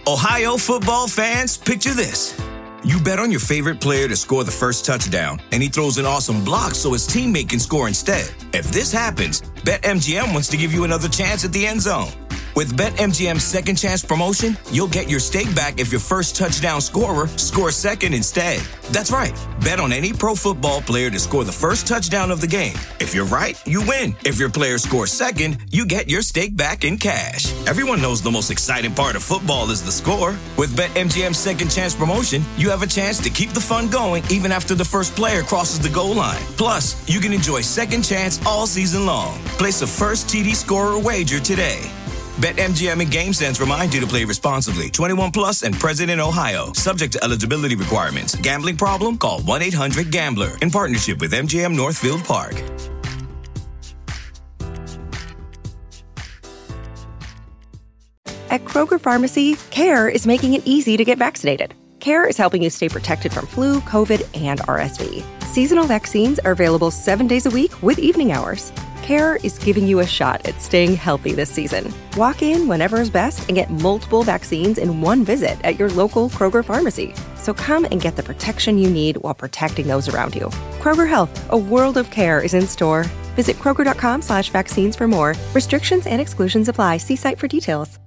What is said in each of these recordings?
Ohio football fans, picture this. You bet on your favorite player to score the first touchdown, and he throws an awesome block so his teammate can score instead. If this happens, BetMGM wants to give you another chance at the end zone. With BetMGM's second chance promotion, you'll get your stake back if your first touchdown scorer scores second instead. That's right. Bet on any pro football player to score the first touchdown of the game. If you're right, you win. If your player scores second, you get your stake back in cash. Everyone knows the most exciting part of football is the score. With BetMGM's second chance promotion, you have a chance to keep the fun going even after the first player crosses the goal line. Plus, you can enjoy second chance all season long. Place a first TD scorer wager today. BetMGM and GameSense remind you to play responsibly. 21 plus and present in Ohio. Subject to eligibility requirements. Gambling problem? Call 1-800-GAMBLER. In partnership with MGM Northfield Park. At Kroger Pharmacy, CARE is making it easy to get vaccinated. CARE is helping you stay protected from flu, COVID, and RSV. Seasonal vaccines are available 7 days a week with evening hours. CARE is giving you a shot at staying healthy this season. Walk in whenever is best and get multiple vaccines in one visit at your local Kroger pharmacy. So come and get the protection you need while protecting those around you. Kroger Health, a world of care is in store. Visit Kroger.com/vaccines for more. Restrictions and exclusions apply. See site for details.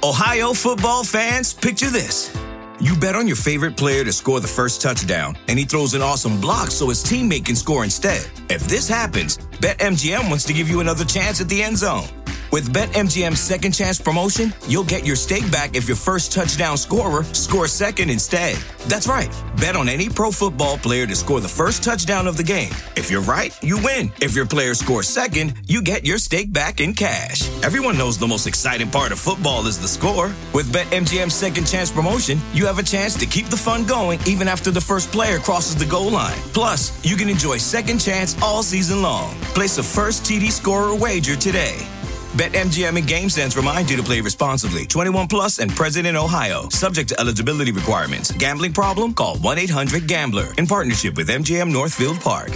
Ohio football fans, picture this. You bet on your favorite player to score the first touchdown, and he throws an awesome block so his teammate can score instead. If this happens, BetMGM wants to give you another chance at the end zone. With BetMGM's second chance promotion, you'll get your stake back if your first touchdown scorer scores second instead. That's right. Bet on any pro football player to score the first touchdown of the game. If you're right, you win. If your player scores second, you get your stake back in cash. Everyone knows the most exciting part of football is the score. With BetMGM's second chance promotion, you have a chance to keep the fun going even after the first player crosses the goal line. Plus, you can enjoy second chance all season long. Place a first TD scorer wager today. BetMGM and GameSense remind you to play responsibly. 21 plus and present in Ohio. Subject to eligibility requirements. Gambling problem? Call 1-800-GAMBLER. In partnership with MGM Northfield Park.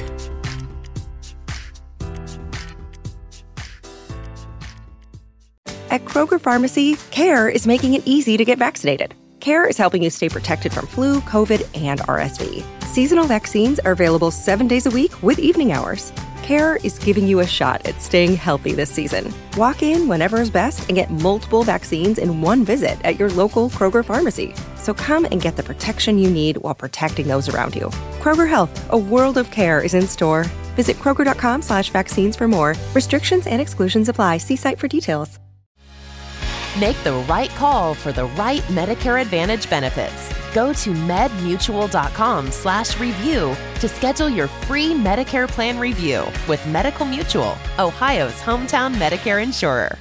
At Kroger Pharmacy, CARE is making it easy to get vaccinated. CARE is helping you stay protected from flu, COVID, and RSV. Seasonal vaccines are available 7 days a week with evening hours. CARE is giving you a shot at staying healthy this season. Walk in whenever is best and get multiple vaccines in one visit at your local Kroger pharmacy. So come and get the protection you need while protecting those around you. Kroger Health, a world of care is in store. Visit Kroger.com/vaccines for more. Restrictions and exclusions apply. See site for details. Make the right call for the right Medicare Advantage benefits. Go to medmutual.com/review to schedule your free Medicare plan review with Medical Mutual, Ohio's hometown Medicare insurer.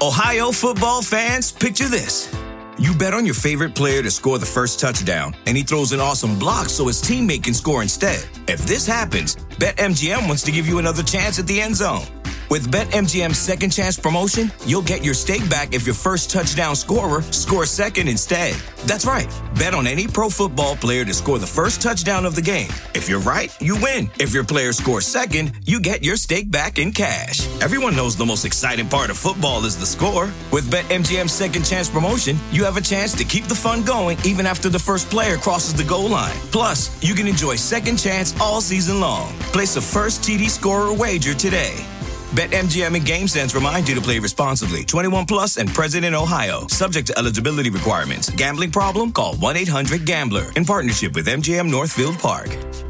Ohio football fans, picture this. You bet on your favorite player to score the first touchdown, and he throws an awesome block so his teammate can score instead. If this happens, BetMGM wants to give you another chance at the end zone. With BetMGM's second chance promotion, you'll get your stake back if your first touchdown scorer scores second instead. That's right. Bet on any pro football player to score the first touchdown of the game. If you're right, you win. If your player scores second, you get your stake back in cash. Everyone knows the most exciting part of football is the score. With BetMGM's second chance promotion, you have a chance to keep the fun going even after the first player crosses the goal line. Plus, you can enjoy second chance all season long. Place a first TD scorer wager today. BetMGM and GameSense remind you to play responsibly. 21 plus and present in Ohio. Subject to eligibility requirements. Gambling problem? Call 1-800-GAMBLER. In partnership with MGM Northfield Park.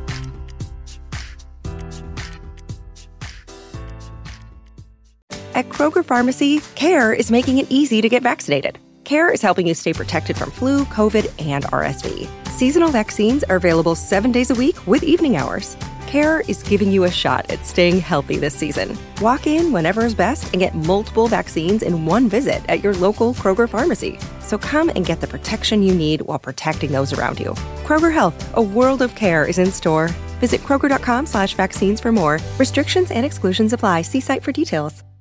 At Kroger Pharmacy, CARE is making it easy to get vaccinated. CARE is helping you stay protected from flu, COVID, and RSV. Seasonal vaccines are available 7 days a week with evening hours. CARE is giving you a shot at staying healthy this season. Walk in whenever is best and get multiple vaccines in one visit at your local Kroger pharmacy. So come and get the protection you need while protecting those around you. Kroger Health, a world of care is in store. Visit Kroger.com/vaccines for more. Restrictions and exclusions apply. See site for details.